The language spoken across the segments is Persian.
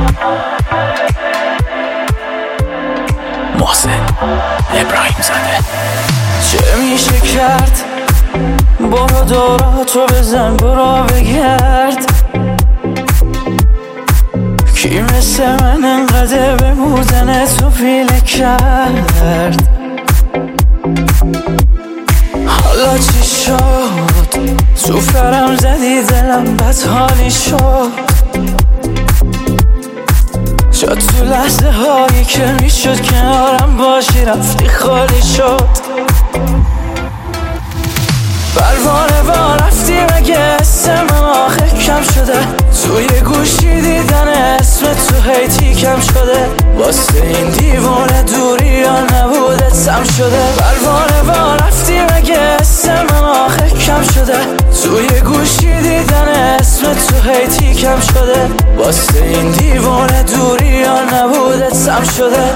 محسن ابراهیم زاده. چه میشه کرد؟ برو دوراتو بزن، برو بگرد. کی مثل من انقدر به بودن تو پیله کرد؟ حالا چی شد؟ تو فرم زدی دلم بدحالی شد. شد تو لحظه هایی که میشد کنارم باشی رفتی خالی شد. پروانه با رفتی مگه اسم آخه کم شده؟ توی گوشی دیدن اسم تو هیتی کم شده. واسه این دیوونه دوری یا نبودت هم شده. پروانه با رفتی مگه اسم آخه کم شده؟ توی گوشی دیدن اسم تو هیتی کم شده. واسه این دیوونه دوری یا نبودت هم شده.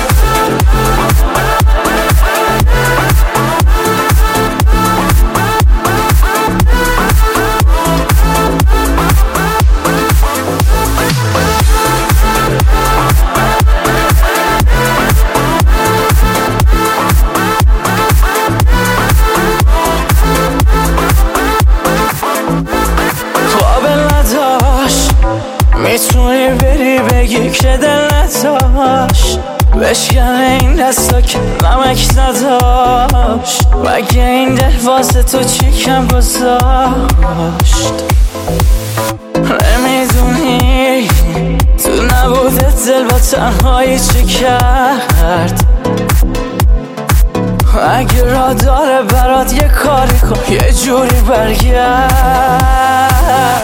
میتونی بری بگی که دل نداشت، بشکنه این دستا که نمک نداشت. مگه این دل واسه تو چی کم گذاشت؟ نمیدونی تو نبودت دل با تنهایی چی کرد؟ اگه را داره برات یه کاری کن، یه جوری برگرد.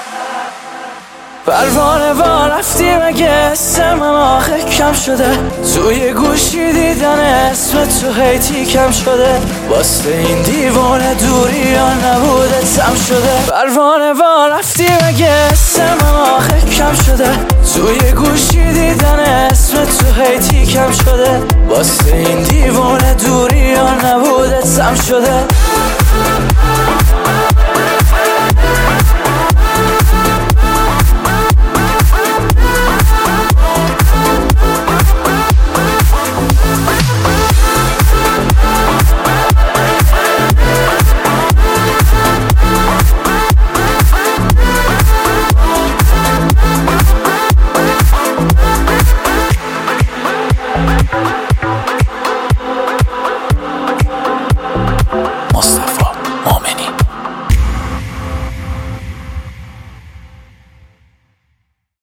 پروانه با رفتی مگه اسم آخه کم شده؟ توی گوشی دیدن اسم تو هیتی کم شده. واسه این دیوانه دوری یا نبودت هم شده. پروانه با رفتی مگه اسم آخه کم شده؟ توی گوشی دیدن اسم تو هیتی کم شده. واسه این دیوانه دوری یا نبودت هم شده.